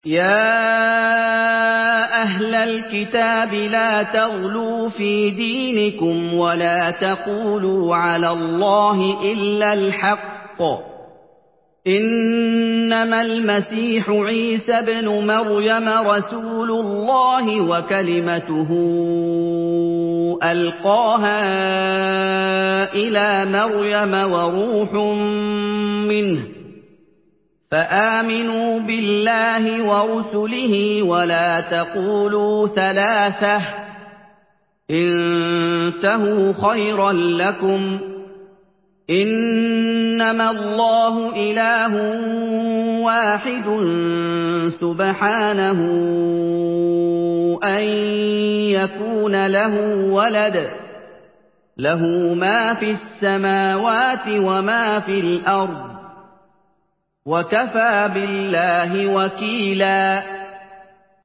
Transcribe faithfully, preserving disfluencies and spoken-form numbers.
يَا أَهْلَ الْكِتَابِ لَا تَغْلُوا فِي دِينِكُمْ وَلَا تَقُولُوا عَلَى اللَّهِ إِلَّا الْحَقَّ ۚ إِنَّمَا الْمَسِيحُ عِيسَى ابْنُ مَرْيَمَ رَسُولُ اللَّهِ وَكَلِمَتُهُ أَلْقَاهَا إِلَىٰ مَرْيَمَ وَرُوحٌ مِّنْهُ ۖ فآمنوا بالله ورسله ولا تقولوا ثلاثة، انتهوا خيرا لكم، إنما الله إله واحد سبحانه أن يكون له ولد، له ما في السماوات وما في الأرض، وكفى بالله وكيلا.